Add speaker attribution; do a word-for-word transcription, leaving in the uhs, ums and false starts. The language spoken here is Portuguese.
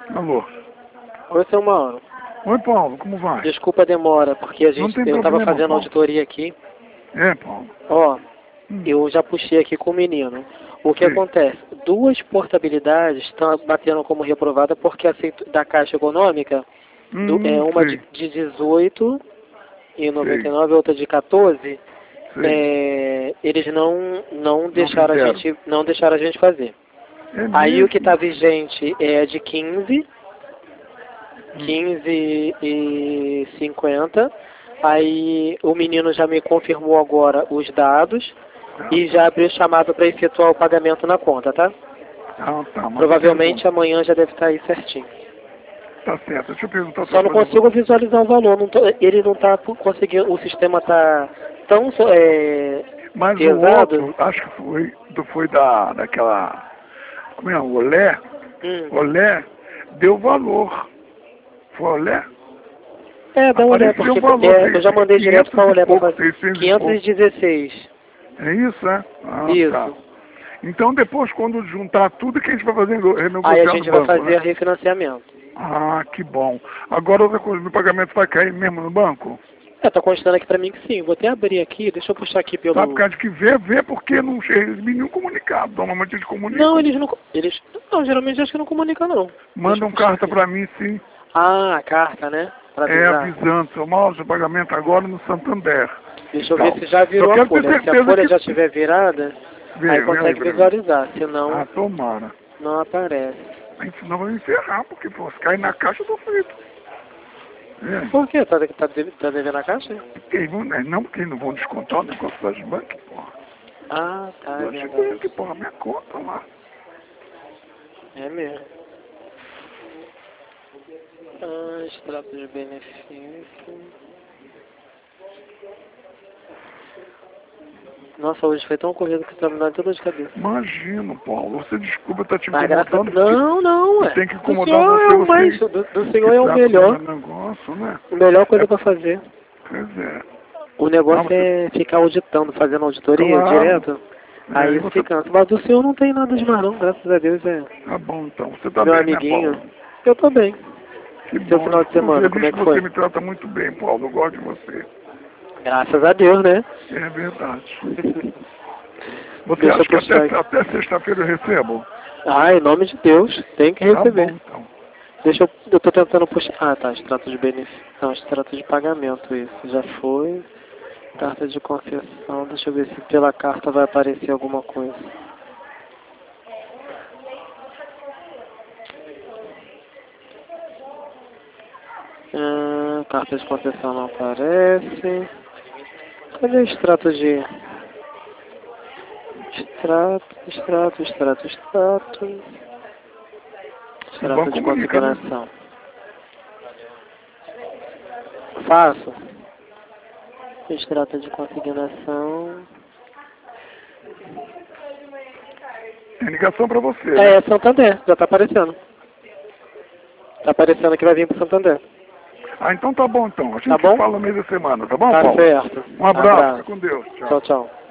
Speaker 1: Alô.
Speaker 2: Oi, seu Mauro.
Speaker 1: Oi, Paulo, como vai?
Speaker 2: Desculpa a demora, porque a gente, eu estava fazendo
Speaker 1: Paulo.
Speaker 2: auditoria aqui.
Speaker 1: É, Paulo.
Speaker 2: Ó,
Speaker 1: hum.
Speaker 2: eu já puxei aqui com o menino. O que
Speaker 1: Sim.
Speaker 2: acontece? Duas portabilidades estão batendo como reprovada porque aceito da Caixa Econômica,
Speaker 1: Hum,
Speaker 2: do, é uma de,
Speaker 1: sei.
Speaker 2: de dezoito e noventa e nove,
Speaker 1: Sei.
Speaker 2: outra de quatorze.
Speaker 1: Sei.
Speaker 2: É, eles não, não, deixaram a
Speaker 1: fizeram.
Speaker 2: gente, não deixaram a gente fazer.
Speaker 1: É
Speaker 2: Aí
Speaker 1: mesmo?
Speaker 2: o que está vigente é de quinze, quinze e cinquenta. Aí o menino já me confirmou agora os dados e já abriu chamado para efetuar o pagamento na conta, tá?
Speaker 1: Ah, tá. Mas
Speaker 2: Provavelmente amanhã já deve estar aí certinho.
Speaker 1: Tá certo. Deixa eu perguntar.
Speaker 2: Só não consigo visualizar o valor. Não tô, ele não está conseguindo. O sistema está tão é,
Speaker 1: Mas
Speaker 2: pesado.
Speaker 1: o outro, acho que foi, foi da, daquela. Como é? O Olé?
Speaker 2: Hum.
Speaker 1: Olé deu valor. Foi Olé?
Speaker 2: É, dá uma olhada, porque
Speaker 1: valor,
Speaker 2: é, eu já mandei direto para a Olé para fazer. quinhentos e dezesseis.
Speaker 1: É isso, é? Ah,
Speaker 2: isso.
Speaker 1: Tá. Então depois, quando juntar tudo, que a gente vai fazer renegociar
Speaker 2: Aí a gente
Speaker 1: no
Speaker 2: vai
Speaker 1: banco,
Speaker 2: fazer
Speaker 1: né?
Speaker 2: refinanciamento.
Speaker 1: Ah, que bom. Agora outra coisa, meu pagamento vai cair mesmo no banco?
Speaker 2: É, tá constando aqui pra mim que sim. Vou até abrir aqui, deixa eu puxar aqui pelo...
Speaker 1: Tá, por causa que vê, vê porque não recebi nenhum comunicado. Normalmente eles comunicam.
Speaker 2: Não, eles não... Eles... Não, geralmente acho que não comunicam, não.
Speaker 1: Mandam carta pra mim, sim.
Speaker 2: Ah, carta, né? Pra
Speaker 1: é,
Speaker 2: avisar.
Speaker 1: avisando. Seu Mauro, seu pagamento agora no Santander.
Speaker 2: Deixa eu
Speaker 1: Tal.
Speaker 2: ver se já virou a folha. Se a folha
Speaker 1: que...
Speaker 2: já estiver virada,
Speaker 1: vê,
Speaker 2: aí
Speaker 1: vê
Speaker 2: consegue
Speaker 1: aí,
Speaker 2: visualizar. Senão,
Speaker 1: ah, tomara.
Speaker 2: não aparece.
Speaker 1: Aí, senão vai me ferrar, porque pô, se cair na caixa eu tô frito. É.
Speaker 2: Por quê? Tá, tá, tá devendo a caixa?
Speaker 1: Porque vão, não, porque não vão descontar o negócio das bancas, porra.
Speaker 2: Ah, tá, é
Speaker 1: Das
Speaker 2: verdade.
Speaker 1: bancas, porra, minha conta lá.
Speaker 2: É mesmo. Ah, extrato de benefício. Nossa, hoje foi tão corrido que tá me dando toda de cabeça.
Speaker 1: Imagino, Paulo. Você desculpa estar te
Speaker 2: Ah,
Speaker 1: incomodando.
Speaker 2: Não, não, é.
Speaker 1: Tem que
Speaker 2: Do
Speaker 1: incomodar
Speaker 2: senhor
Speaker 1: você.
Speaker 2: é o
Speaker 1: você
Speaker 2: mais, do, do senhor é o melhor.
Speaker 1: Negócio, né?
Speaker 2: A melhor coisa
Speaker 1: é,
Speaker 2: pra fazer.
Speaker 1: Pois é.
Speaker 2: O negócio
Speaker 1: não, você...
Speaker 2: é ficar auditando, fazendo auditoria
Speaker 1: claro.
Speaker 2: direto.
Speaker 1: É,
Speaker 2: aí isso
Speaker 1: você...
Speaker 2: fica. Mas do senhor não tem nada de mais não, graças a Deus é.
Speaker 1: Tá bom então. Você tá
Speaker 2: Meu
Speaker 1: bem,
Speaker 2: amiguinho.
Speaker 1: né, Paulo?
Speaker 2: Eu tô bem.
Speaker 1: Que
Speaker 2: Seu
Speaker 1: bom.
Speaker 2: final de semana, como é que
Speaker 1: você
Speaker 2: foi?
Speaker 1: me trata muito bem, Paulo. Eu gosto de você.
Speaker 2: Graças a Deus, né?
Speaker 1: É verdade. Você
Speaker 2: Deixa
Speaker 1: acha que
Speaker 2: puxar
Speaker 1: até, até sexta-feira eu recebo?
Speaker 2: Ah, em nome de Deus, tem que receber.
Speaker 1: Tá bom, então.
Speaker 2: Deixa eu, eu tô tentando puxar. Ah, tá, extrato de benefício. Não, extrato de pagamento isso. Já foi. Carta de concessão. Deixa eu ver se pela carta vai aparecer alguma coisa. Ah, carta de concessão não aparece. Cadê o extrato de... Extrato, extrato, extrato, extrato. Extrato de consignação. Faço. Extrato de consignação.
Speaker 1: Tem ligação pra você.
Speaker 2: É,
Speaker 1: né?
Speaker 2: é Santander, já tá aparecendo. Tá aparecendo que vai vir pro Santander.
Speaker 1: Ah, então tá bom então. A gente
Speaker 2: tá bom?
Speaker 1: fala no meio da semana, tá bom,
Speaker 2: tá
Speaker 1: Paulo?
Speaker 2: Certo.
Speaker 1: Um abraço,
Speaker 2: abraço.
Speaker 1: fica com Deus. Tchau,
Speaker 2: Tchau, tchau.